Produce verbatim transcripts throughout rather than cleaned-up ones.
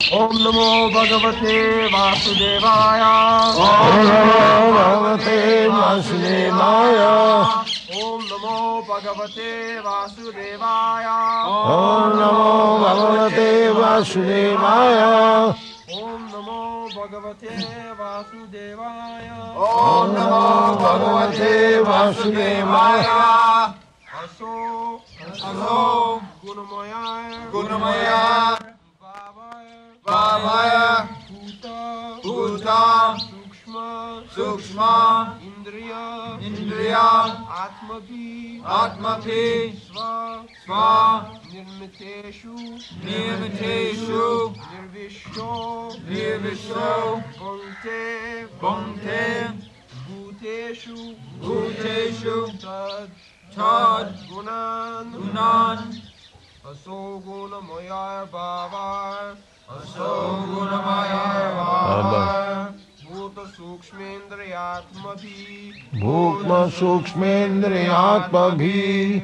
Om Namo Bhagavate Vasudevaya. Om Namo Bhagavate Vasudevaya. Om Namo Bhagavate Vasudevaya. Om Namo Bhagavate Vasudevaya. Om Namo Bhagavate Vasudevaya. Om Namo Bhagavate Vasudevaya. Aso Aso Gunamaya Gunamaya Bhavaya Bhavaya Bhuta Bhuta Sukshma Sukshma Indriya Indriya Atmabhi Atmabhi Sva Sva Nirmiteshu Nirmiteshu Nirvishto Nirvishto Bhunte Bhunte Bhuteshu Bhuteshu Tad Tad Gunan Gunan Aso Gunamaya Bhava Aso Gunamaya Bhava Bhuta Sukshmendriyatmabhi Bhukma Sukshmendriyatmabhi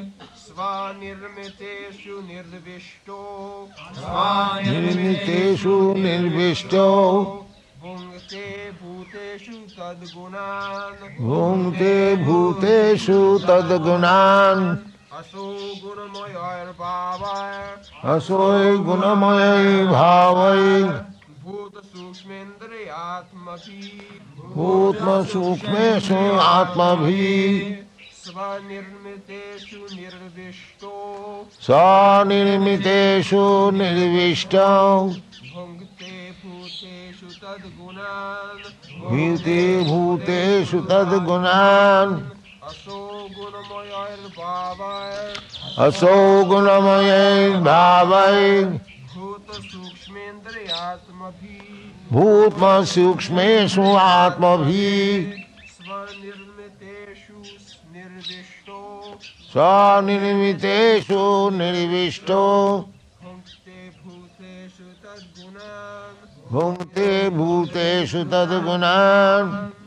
Svanirmiteshu Nirvishto Nirmiteshu Nirvishto Bhungte Bhuteshu Tadgunan Bhunte Bhuteshu Tadgunan Aso Gunamaya Bhava Asoy Gunamaya Bhavai Bhuta Sukshmendriyatmabhi Bhutma Sukshmeshu Atmabhi Svanirmiteshu Nirvishto Sanirmiteshu Nirvishto Bhungte Bhuteshu Tadgunan Bhute Bhuteshu Tadgunan Aso Gunamaya Bhava Aso Gunamaya Bhavai Bhuta Sukshmendriyatmabhi Bhutma Sukshmeshu Atmabhi Svanirmiteshu Nirvishto Sanirmiteshu Nirvishto Bhungte Bhuteshu Tadgunan Bhunte Bhuteshu Tadgunan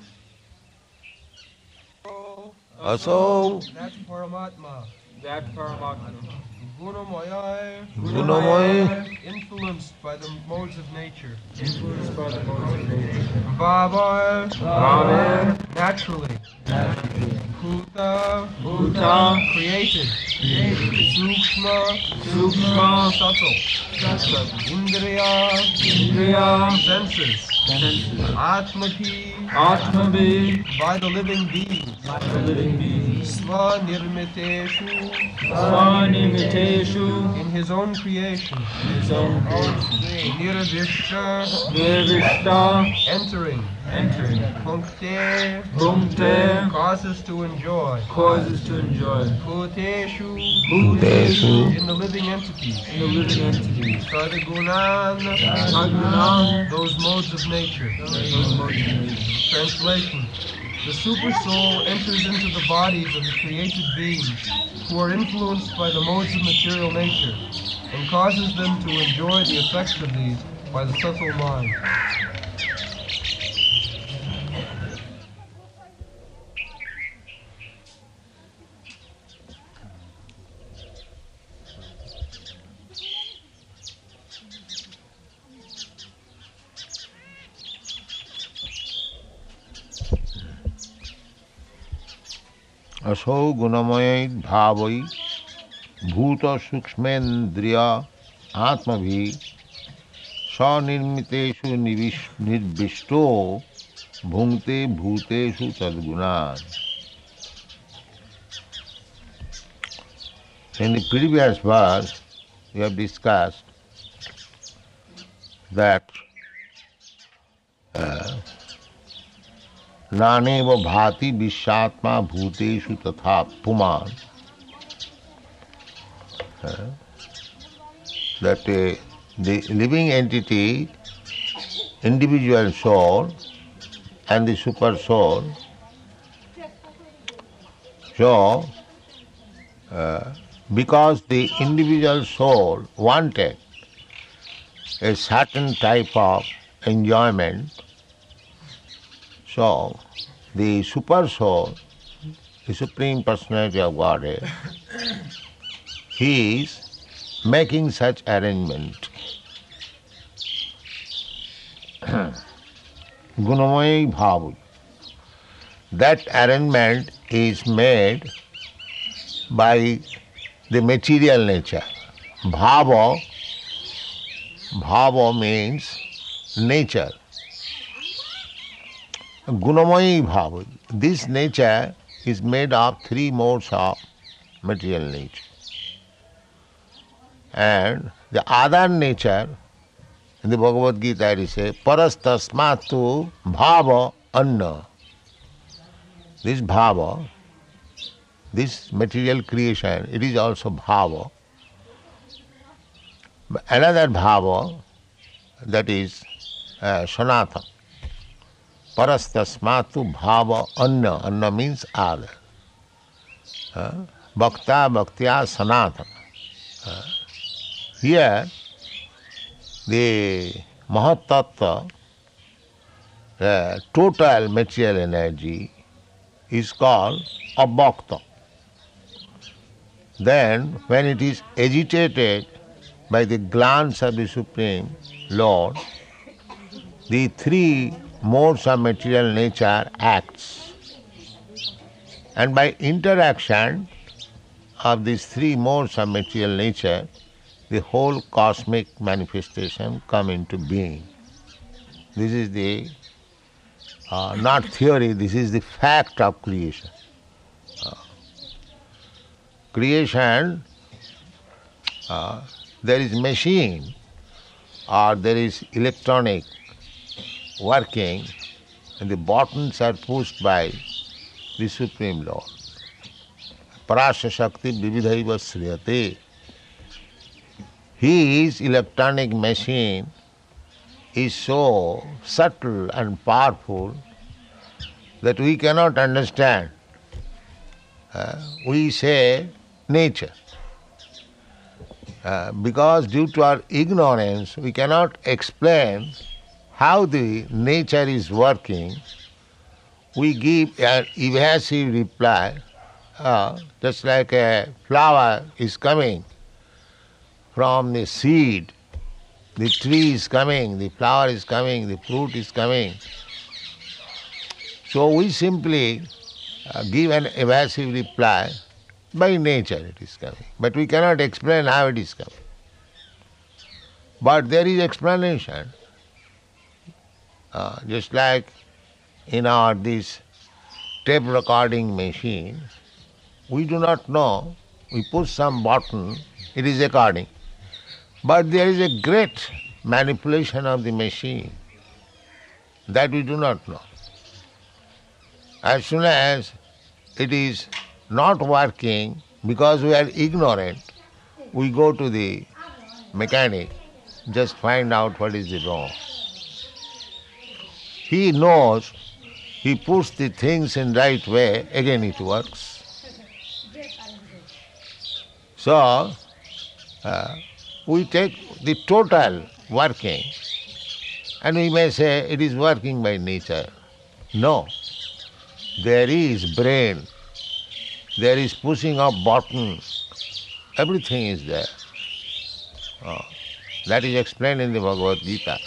Aso That's Paramatma. That Paramatma. Gunamaya Gunamaya influenced by the modes of nature. Influenced by the modes of nature. Bhava Bhava naturally. naturally. Bhuta Bhuta created. Sukshma Sukshma subtle. Subtle. Indriya Indriya senses. senses. Atmabhi Atmabhi by the living beings. by the living beings. Svanirmiteshu Svanimiteshu in his own creation. his own creation. Nirvishta Nirvishta entering. entering. Bhukte Bhumte causes to enjoy. causes to enjoy. Bhuteshu Bhuteshu in the living entities. In the living entities. Sadgunan Sadgunan those modes of nature. those modes of nature. Translation. The super soul enters into the bodies of the created beings who are influenced by the modes of material nature and causes them to enjoy the effects of these by the subtle mind. Aso Gunamaya Bhavai Bhuta Sukshmendriya Atmabhi Sanirmiteshu Nirvishto Bhunte Bhuteshu Tadgunan. In the previous verse, we have discussed that uh, Naneva bhati vishatma bhuteshu tatha puman. Uh, that uh, the living entity, individual soul and the super soul, so uh, because the individual soul wanted a certain type of enjoyment, so the super soul, the Supreme Personality of Godhead, he is making such arrangement. Gunamayi Bhavai. That arrangement is made by the material nature. Bhava, bhava means nature. Gunamayi Bhavai. This nature is made of three modes of material nature. And the other nature, in the Bhagavad Gita it is says, parastasmatu bhava anna. This bhava, this material creation, it is also bhava. Another bhava, that is uh, sanatana. Parastasmatu bhava anna. Anna means other. Uh, bhakta bhaktya sanatana. Uh, here, the Mahatattva, the total material energy, is called abhakta. Then, when it is agitated by the glance of the Supreme Lord, the three modes of material nature acts. And by interaction of these three modes of material nature, the whole cosmic manifestation come into being. This is the, uh, not theory, this is the fact of creation. Uh, creation, uh, there is machine or there is electronic working and the buttons are pushed by the Supreme Lord. Parasya Shakti Vividhaiva Sriyate. His electronic machine is so subtle and powerful that we cannot understand. Uh, we say nature. Uh, because due to our ignorance, we cannot explain how the nature is working. We give an evasive reply, uh, just like a flower is coming from the seed, the tree is coming, the flower is coming, the fruit is coming. So we simply uh, give an evasive reply, by nature it is coming. But we cannot explain how it is coming. But there is explanation. Uh, just like in our this tape recording machine, we do not know, we push some button, it is recording. But there is a great manipulation of the machine that we do not know. As soon as it is not working, because we are ignorant, we go to the mechanic, just find out what is the wrong. He knows, he puts the things in right way, again it works. So, uh, we take the total working and we may say it is working by nature. No. There is brain, there is pushing of button, everything is there. Oh, that is explained in the Bhagavad Gita.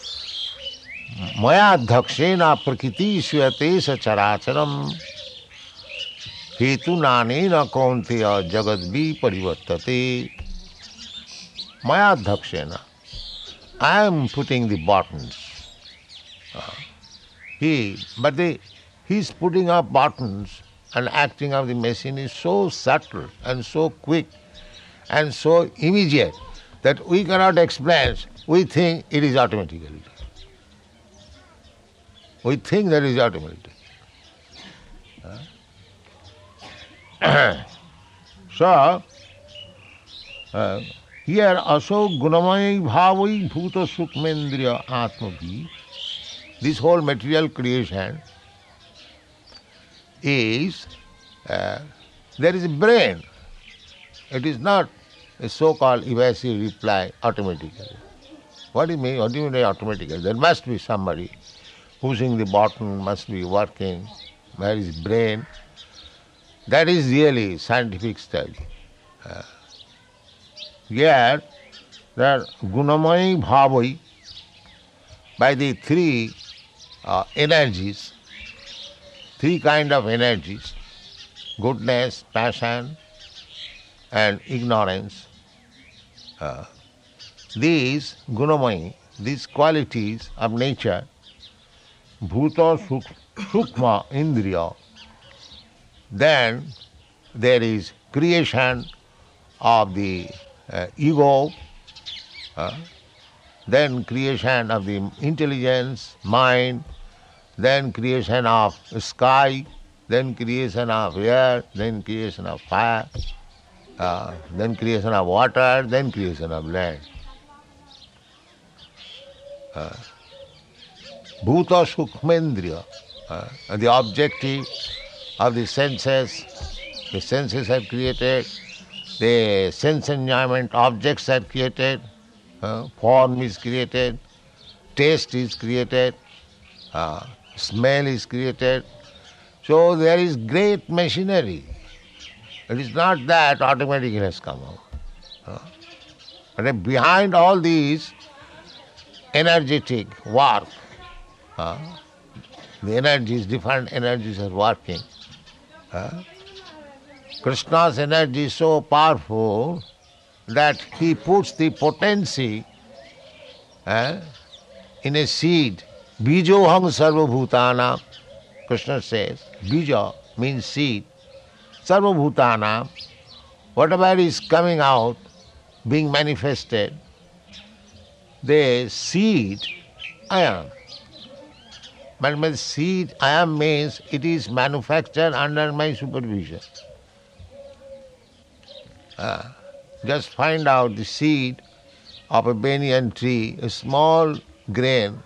Maya dhakshena prakriti swate sacharacharam hetu nanena kaunteya jagadvi parivartate. Maya dhakshena. I am putting the buttons. Uh, he, but the, he is putting up buttons and acting of the machine is so subtle and so quick and so immediate that we cannot explain. We think it is automatically. We think that is automatic. Uh, so, uh, here also gunamai bhavai bhuta sukmendriya atmavi, this whole material creation is, uh, there is a brain. It is not a so-called evasive reply automatically. What do you mean? What do you mean automatically? There must be somebody pushing the button, must be working. Where is brain? That is really scientific study. Uh, yet, that gunamai bhavai, by the three uh, energies, three kind of energies, goodness, passion, and ignorance. Uh, these gunamai, these qualities of nature, bhuta suk- sukma indriya, then there is creation of the uh, ego, uh, then creation of the intelligence, mind, then creation of sky, then creation of air, then creation of fire, uh, then creation of water, then creation of land. Uh, Bhuta Sukmendriya, uh, the objective of the senses, the senses are created, the sense enjoyment objects are created, uh, form is created, taste is created, uh, smell is created. So there is great machinery. It is not that automatically has come out. Uh, but behind all these energetic work, uh, the energies, different energies are working. Uh, Krishna's energy is so powerful that he puts the potency uh, in a seed. Bijoham sarvabhutana, Krishna says. Bija means seed. Sarvabhutana, whatever is coming out, being manifested, the seed, I am. But my seed, I am means it is manufactured under my supervision. Uh, just find out the seed of a banyan tree, a small grain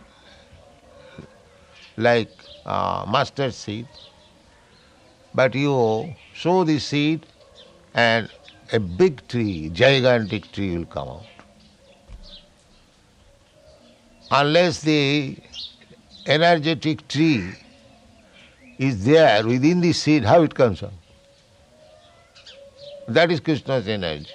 like uh, mustard seed, but you sow the seed and a big tree, gigantic tree will come out. Unless the energetic tree is there within the seed, how it comes out? That is Krishna's energy.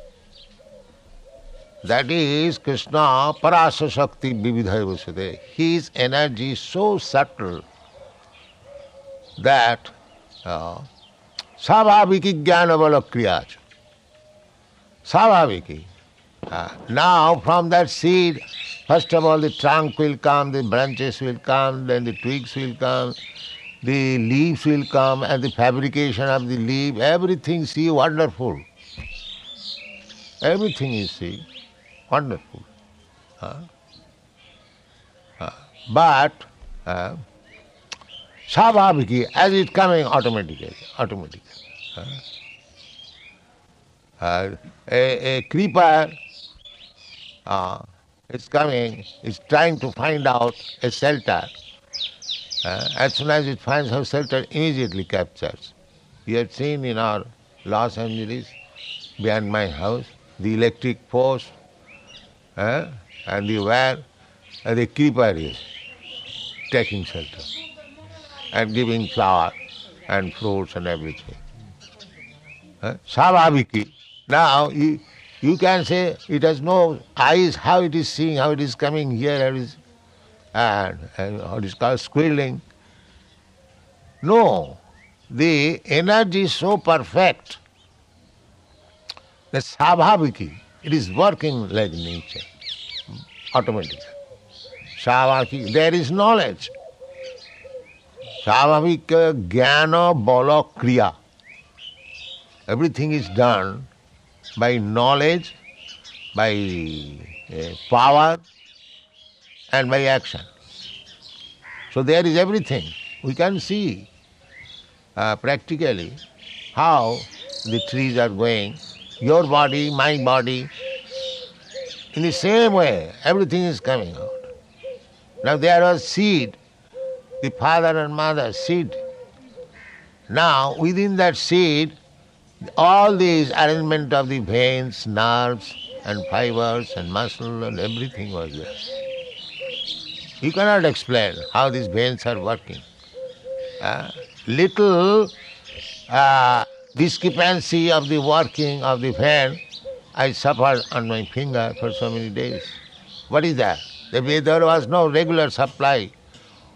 That is Krishna Parasa Shakti Vividhaya Vasudeva. His energy is so subtle that Savabhiki Jnana Bala Kriyacha. Savabhiki. Uh, now from that seed, first of all the trunk will come, the branches will come, then the twigs will come, the leaves will come, and the fabrication of the leaf, everything, see, wonderful. Everything is, see, wonderful. Uh, uh, but, uh, Savabhiki, as it coming automatically, automatically. Uh, uh, a, a creeper uh, is coming, is trying to find out a shelter. Uh, as soon as it finds a shelter, immediately captures. You have seen in our Los Angeles, behind my house, the electric post, uh, and the where uh, the creeper is taking shelter and giving flower and fruits and everything. Uh, Savabhiki. Now you, you can say it has no eyes, how it is seeing, how it is coming here, how it is, and, and how it is called squirreling. No, the energy is so perfect that Savabhiki, it is working like nature, automatically. Savabhiki, there is knowledge. Savabhika Jnana Bala Kriya. Everything is done by knowledge, by uh, power, and by action. So there is everything. We can see uh, practically how the trees are going, your body, my body. In the same way, everything is coming out. Now there was seed, the father and mother seed. Now within that seed, all these arrangement of the veins, nerves, and fibers, and muscle, and everything was there. You cannot explain how these veins are working. Uh, little uh, discrepancy of the working of the vein, I suffered on my finger for so many days. What is that? There was no regular supply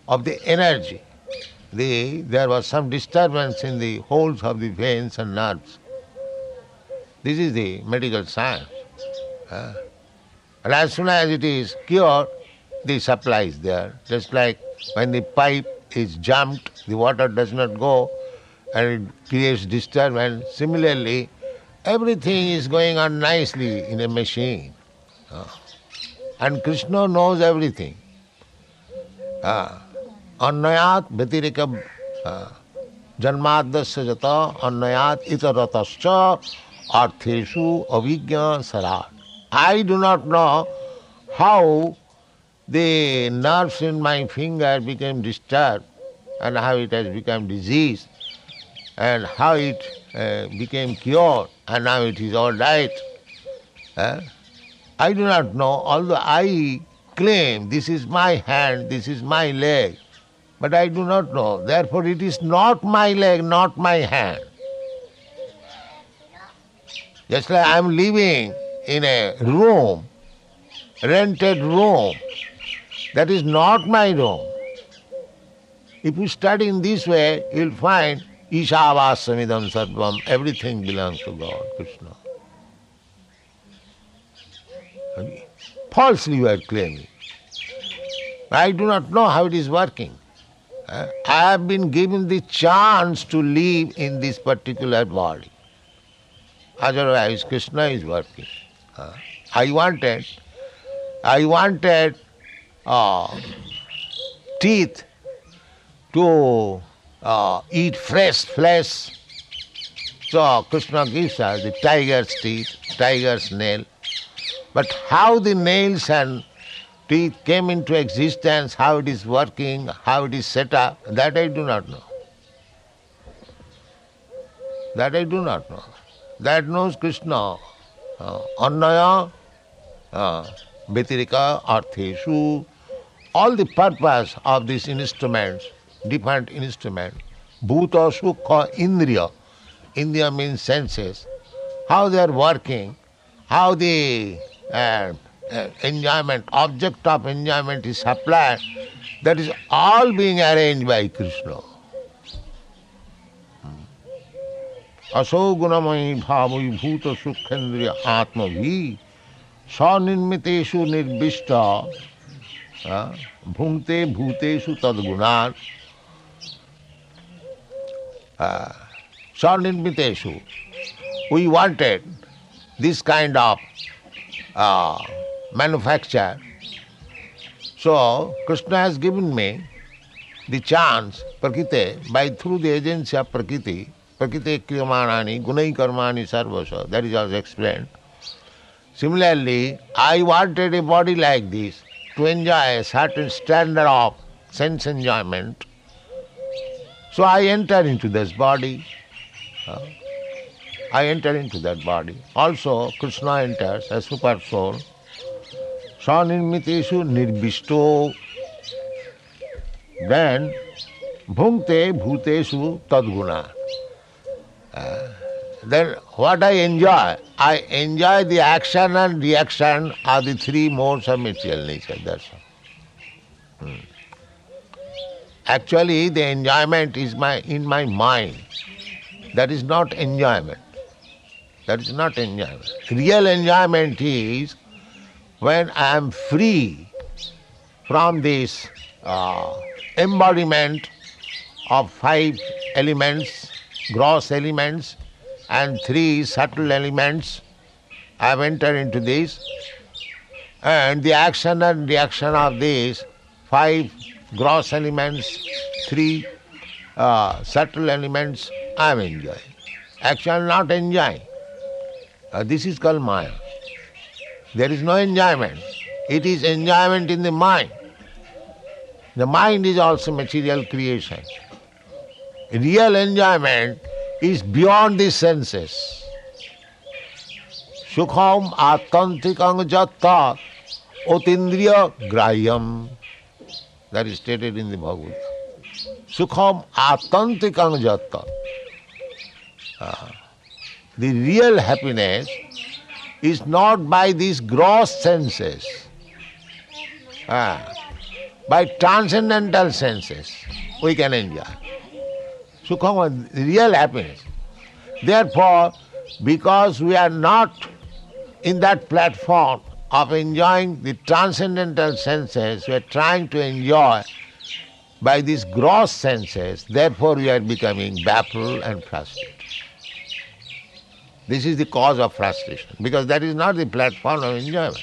of the energy. The, there was some disturbance in the holes of the veins and nerves. This is the medical science. Uh, and as soon as it is cured, the supply is there. Just like when the pipe is jumped, the water does not go and it creates disturbance. Similarly, everything is going on nicely in a machine. Uh, and Krishna knows everything. Uh, Annayat Bhatirika Janmadasya Jata Annayat Itaratascha Artheshu Avijna Sarat. I do not know how the nerves in my finger became disturbed and how it has become diseased and how it uh, became cured and now it is all right. Uh, I do not know, although I claim this is my hand, this is my leg. But I do not know. Therefore, it is not my leg, not my hand. Just like I am living in a room, rented room, that is not my room. If you study in this way, you will find Ishavassamidam Sarvam, everything belongs to God, Krishna. Falsely you are claiming. I do not know how it is working. I have been given the chance to live in this particular body. Otherwise, Krishna is working. I wanted, I wanted uh, teeth to uh, eat fresh flesh. So Krishna gives us the tiger's teeth, tiger's nail. But how the nails and teeth came into existence, how it is working, how it is set up, that I do not know. That I do not know. That knows Krishna. Uh, Annaya, uh, Bhatirika, Artheshu, all the purpose of these instruments, different instruments, Bhuta, Sukha, Indriya. Indriya means senses. How they are working, how the uh, uh, enjoyment, object of enjoyment is supplied, that is all being arranged by Krishna. Aso gunamai bhavai bhuta sukhendriya atma vi sanirmiteshu nirbishta bhungte bhuteshu tadgunan sanirmiteshu. We wanted this kind of uh, manufacture. So Krishna has given me the chance, Prakriti, by through the agency of Prakriti, Prakriti kriyamanani, gunai karmani sarvasa, that is also explained. Similarly, I wanted a body like this to enjoy a certain standard of sense enjoyment. So I enter into this body. Uh, I enter into that body. Also, Krishna enters as super soul. Sanirmiteshu nirbishto. Then, bhunkte bhuteshu tadguna. Uh, then what I enjoy? I enjoy the action and reaction of the three modes of material nature. That's all. Hmm. Actually, the enjoyment is my in my mind. That is not enjoyment. That is not enjoyment. Real enjoyment is when I am free from this uh, embodiment of five elements, gross elements, and three subtle elements. I have entered into this, and the action and reaction of these five gross elements, three uh, subtle elements, I am enjoying. Actually not enjoying. Uh, this is called Maya. There is no enjoyment. It is enjoyment in the mind. The mind is also material creation. Real enjoyment is beyond the senses. Sukham atantikang jatta otindriya grahyam. That is stated in the Bhagavad Gita. Sukham atantikang jatta. Uh, the real happiness is not by these gross senses. Ah. by transcendental senses, we can enjoy. Sukham, real happiness. Therefore, because we are not in that platform of enjoying the transcendental senses, we are trying to enjoy by these gross senses, therefore we are becoming baffled and frustrated. This is the cause of frustration, because that is not the platform of enjoyment.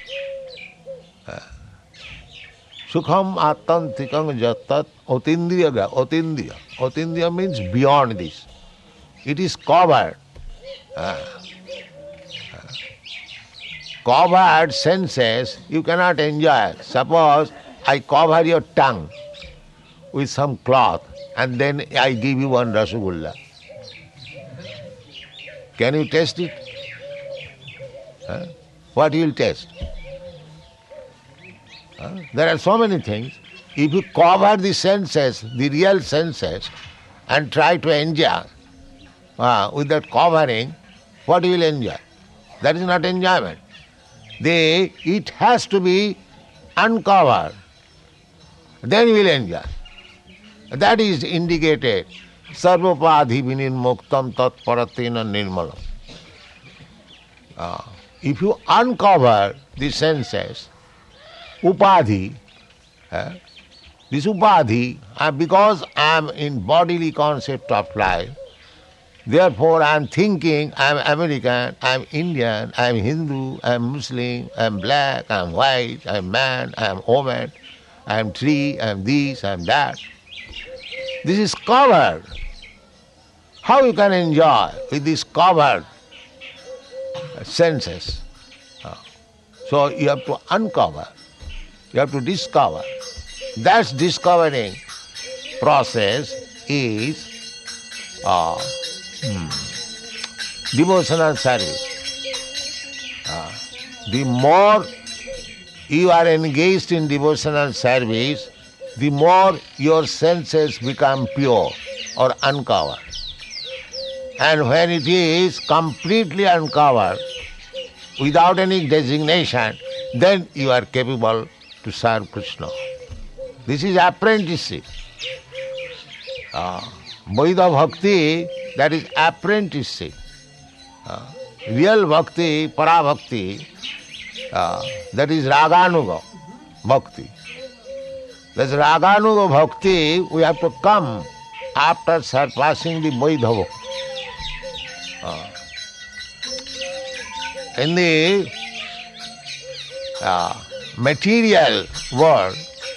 Sukham attantikam jattat otindriya. Otindriya. Otindriya means beyond this. It is covered. Uh, uh, covered senses you cannot enjoy. Suppose I cover your tongue with some cloth and then I give you one rasagulla. Can you taste it? Huh? What you will taste? Huh? There are so many things. If you cover the senses, the real senses, and try to enjoy uh, with that covering, what you will enjoy? That is not enjoyment. They, it has to be uncovered. Then you will enjoy. That is indicated. Sarvapadhi vinirmuktam tat paratina nirmalam. Uh, if you uncover the senses, upadhi, uh, this upadhi, uh, because I am in bodily concept of life, therefore I am thinking I am American, I am Indian, I am Hindu, I am Muslim, I am black, I am white, I am man, I am woman, I am tree, I am this, I am that. This is covered. How you can enjoy with these covered senses? So you have to uncover, you have to discover. That discovering process is uh, hmm, devotional service. Uh, the more you are engaged in devotional service, the more your senses become pure or uncovered. And when it is completely uncovered, without any designation, then you are capable to serve Krishna. This is apprenticeship. Uh, Vaidha Bhakti, that is apprenticeship. Uh, real Bhakti, Para Bhakti, uh, that is Raganuga Bhakti. That's Raganuga Bhakti, we have to come after surpassing the Vaidha Bhakti. Uh, in the uh, material world,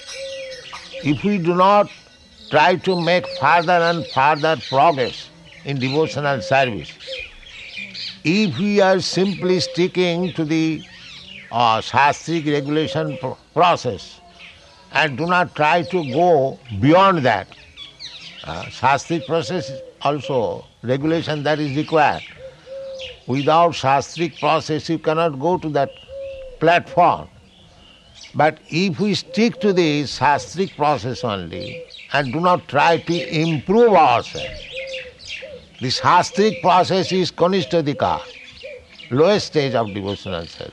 if we do not try to make further and further progress in devotional service, if we are simply sticking to the uh, Shastric regulation pro- process and do not try to go beyond that, uh, Shastric process also, regulation that is required. Without Shastric process you cannot go to that platform. But if we stick to the Shastric process only and do not try to improve ourselves, the Shastric process is Kanishtadika, lowest stage of devotional service.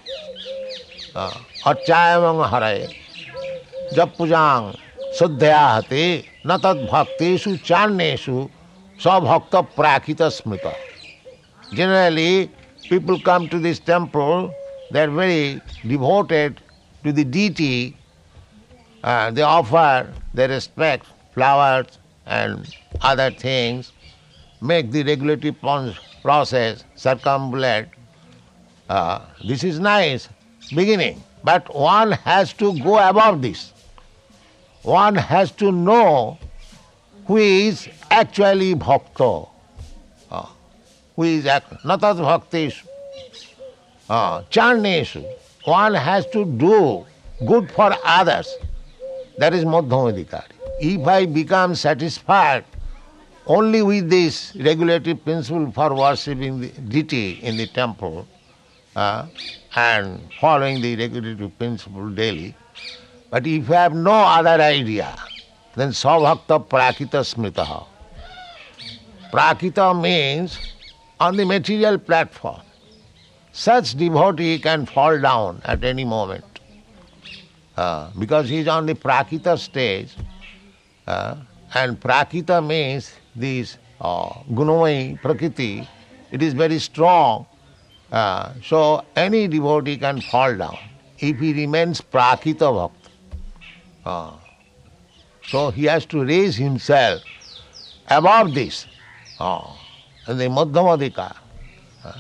Archayamang haraye, jab pujang suddhya hate, na tad bhaktesu charneshu sabhakta prakita smrita. Generally, people come to this temple, they are very devoted to the deity, uh, they offer their respect, flowers and other things, make the regulative process circumambulate. Uh, this is nice, beginning, but one has to go above this. One has to know who is actually bhakta, uh, who is natat bhaktesu, uh, charneshu. One has to do good for others. That is madhyamadikari. If I become satisfied only with this regulative principle for worshipping the deity in the temple uh, and following the regulative principle daily, but if I have no other idea, then sabhakta prakita smritaha. Prakita means on the material platform. Such devotee can fall down at any moment. uh, because he is on the Prakita stage, uh, and Prakita means this uh, Gunamai Prakriti, it is very strong, uh, so any devotee can fall down if he remains Prakita Bhakta. Uh, so he has to raise himself above this, uh, and the Madhyamadika. Uh,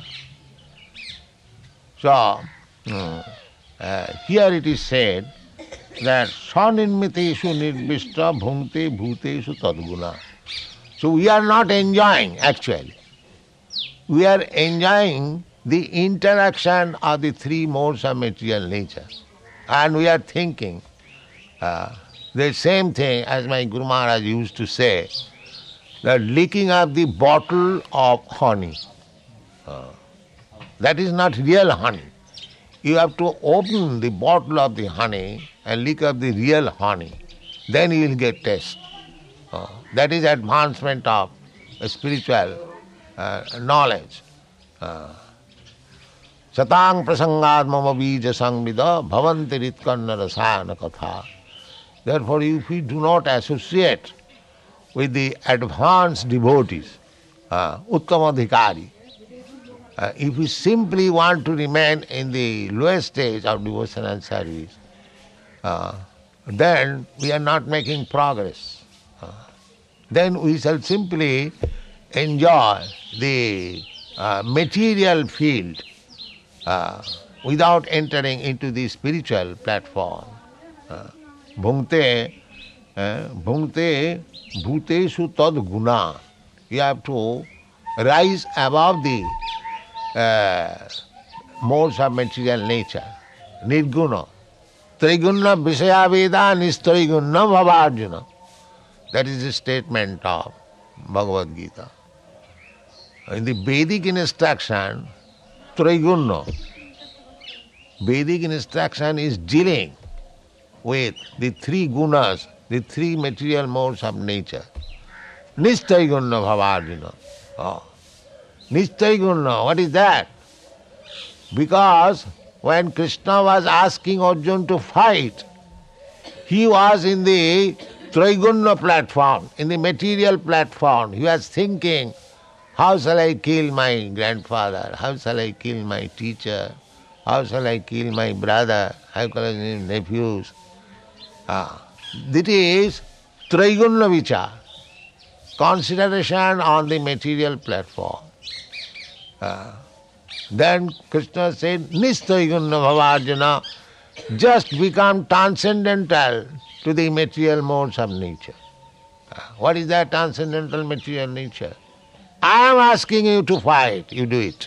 so, mm, uh, here it is said that Sanirmiteshu nirbhishta bhungte bhuteshu tadguna. So we are not enjoying actually. We are enjoying the interaction of the three modes of material nature. And we are thinking uh, the same thing as my Guru Maharaj used to say, that licking up the bottle of honey. Uh, that is not real honey. You have to open the bottle of the honey and lick up the real honey. Then you will get taste. Uh, that is advancement of uh, spiritual uh, knowledge. Uh, Satang prasangad mama bija sangvida bhavanti ritkanna rasayana katha. Therefore, if we do not associate with the advanced devotees, uh, uttamadhikari, uh, if we simply want to remain in the lowest stage of devotional service, uh, then we are not making progress. Uh, then we shall simply enjoy the uh, material field uh, without entering into the spiritual platform. Uh, Bhungte, uh, bhungte bhuteshu tad guna. You have to rise above the uh, modes of material nature. Nirguna. Triguna Visaya Veda Nistriguna Bhavarjuna. That is the statement of Bhagavad Gita. In the Vedic instruction, Triguna, Vedic instruction is dealing with the three gunas, the three material modes of nature. Nistriguna Bhavarjuna. Oh. Nistriguna, what is that? Because when Krishna was asking Arjuna to fight, he was in the Triguna platform, in the material platform. He was thinking, how shall I kill my grandfather? How shall I kill my teacher? How shall I kill my brother? How shall I kill nephews? Ah, that is Triguna Vichar, consideration on the material platform. Ah. Then Krishna said, Nistriguna Bhavarjuna, just become transcendental to the material modes of nature. What is that transcendental material nature? I am asking you to fight, you do it.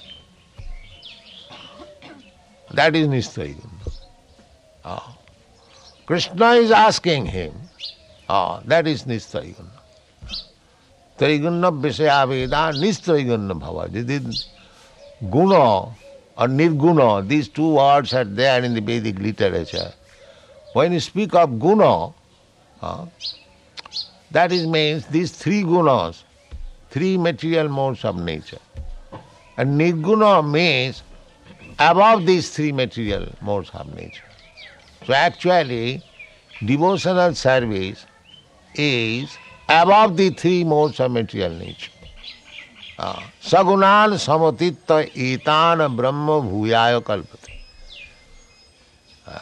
That is Nistriguna. Oh. Krishna is asking him. Oh, that is Nistriguna. Triguna Visaya Veda Nistriguna Bhavarjuna. Guna or Nirguna, these two words are there in the Vedic literature. When you speak of guna, uh, that is means these three gunas, three material modes of nature. And Nirguna means above these three material modes of nature. So actually, devotional service is above the three modes of material nature. Uh, Sagunan samatitta etana brahma bhuyaya kalpate. Uh,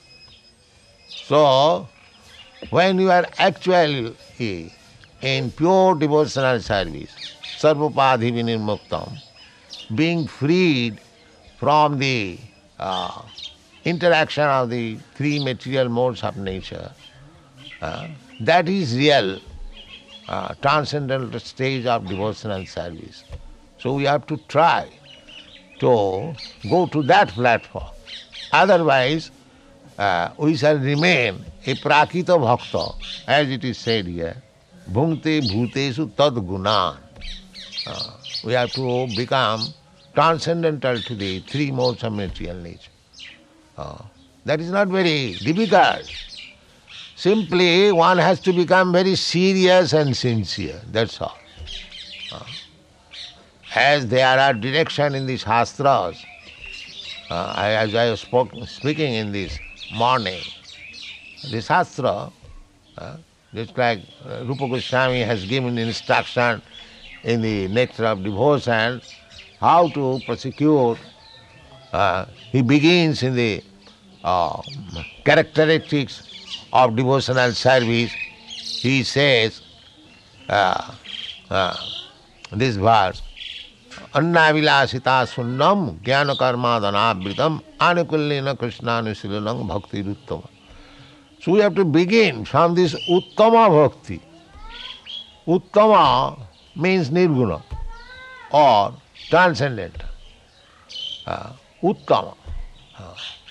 so, when you are actually in pure devotional service, sarvapadhi vinirmuktam, being freed from the uh, interaction of the three material modes of nature, uh, that is real Uh, transcendental stage of devotional service. So we have to try to go to that platform. Otherwise, uh, we shall remain a prakita bhakta, as it is said here, bhungte bhuteshu tad gunan. Uh, we have to become transcendental to the three modes of material nature. Uh, that is not very difficult. Simply, one has to become very serious and sincere, that's all. Uh, as there are direction in the Shastras, uh, as I was spoke, speaking in this morning, the Shastra, uh, just like uh, Rupa Goswami has given instruction in the Nectar of Devotion, how to prosecute. Uh, he begins in the uh, characteristics of devotional service. He says, uh, uh, this verse, Annavilasita sunnam jnana karma dhanavritam anukullena krishnanushilanam bhakti uttama. So we have to begin from this uttama bhakti. Uttama means nirguna or transcendental. Uh, uttama. Uh,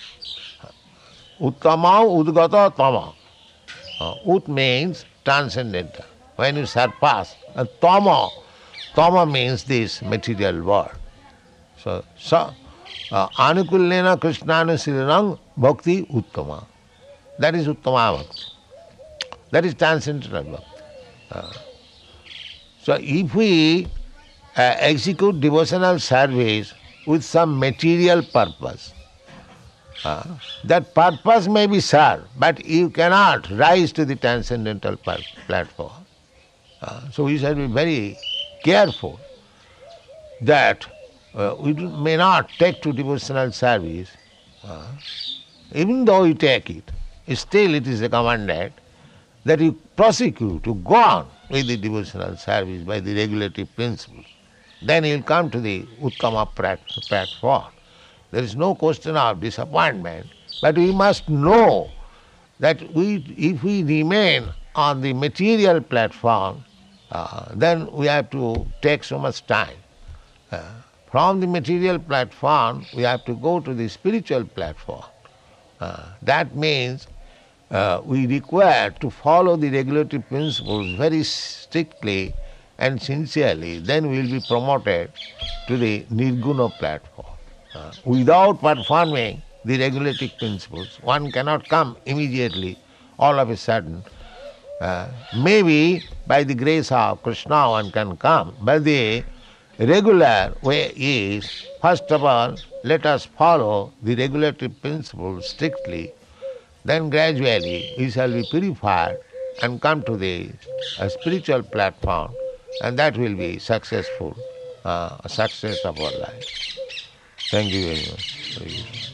uttama udgata tama. Uh, ut means transcendental. When you surpass, and tama, tama means this material world. So, so uh, anukullena krishnanushilanam bhakti uttama. That is uttama bhakti. That is transcendental bhakti. Uh, so if we uh, execute devotional service with some material purpose, uh, that purpose may be served, but you cannot rise to the transcendental par- platform. Uh, so we should be very careful that uh, we do, may not take to devotional service, uh, even though you take it, still it is recommended that you prosecute, to go on with the devotional service by the regulative principles. Then you will come to the Uttama platform. There is no question of disappointment, but we must know that we, if we remain on the material platform, uh, then we have to take so much time. Uh, from the material platform, we have to go to the spiritual platform. Uh, that means uh, we require to follow the regulative principles very strictly and sincerely. Then we will be promoted to the Nirguna platform. Uh, without performing the regulative principles, one cannot come immediately, all of a sudden. Uh, maybe by the grace of Krishna one can come, but the regular way is, first of all, let us follow the regulative principles strictly, then gradually we shall be purified and come to the uh, spiritual platform, and that will be successful, uh, a success of our life. Thank you very much.